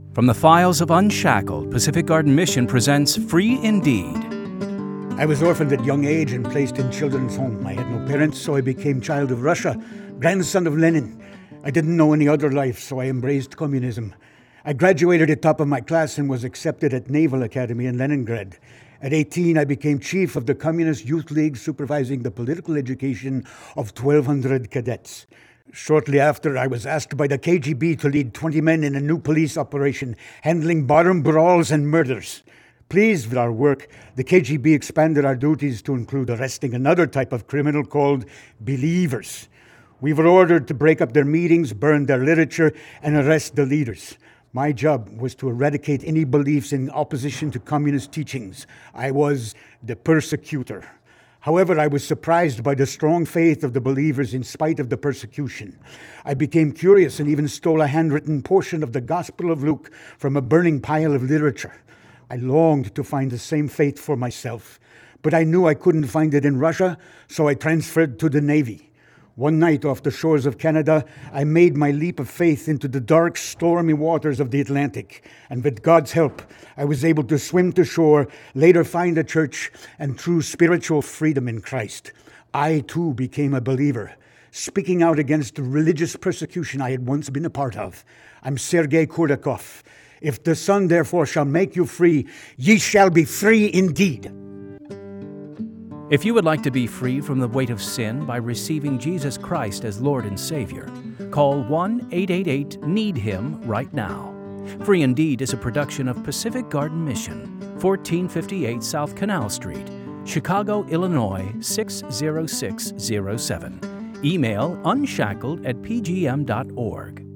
From the files of Unshackled, Pacific Garden Mission presents Free Indeed. I was orphaned at young age and placed in children's home. I had no parents, so I became child of Russia, grandson of Lenin. I didn't know any other life, so I embraced communism. I graduated at top of my class and was accepted at Naval Academy in Leningrad. At 18, I became chief of the Communist Youth League, supervising the political education of 1,200 cadets. Shortly after, I was asked by the KGB to lead 20 men in a new police operation, handling barroom brawls and murders. Pleased with our work, the KGB expanded our duties to include arresting another type of criminal called believers. We were ordered to break up their meetings, burn their literature, and arrest the leaders. My job was to eradicate any beliefs in opposition to communist teachings. I was the persecutor. However, I was surprised by the strong faith of the believers in spite of the persecution. I became curious and even stole a handwritten portion of the Gospel of Luke from a burning pile of literature. I longed to find the same faith for myself, but I knew I couldn't find it in Russia, so I transferred to the Navy. One night off the shores of Canada, I made my leap of faith into the dark, stormy waters of the Atlantic. And with God's help, I was able to swim to shore, later find a church, and true spiritual freedom in Christ. I, too, became a believer, speaking out against the religious persecution I had once been a part of. I'm Sergei Kurdakov. If the Son, therefore, shall make you free, ye shall be free indeed. If you would like to be free from the weight of sin by receiving Jesus Christ as Lord and Savior, call 1-888-NEED-HIM right now. Free Indeed is a production of Pacific Garden Mission, 1458 South Canal Street, Chicago, Illinois 60607. Email unshackled@pgm.org.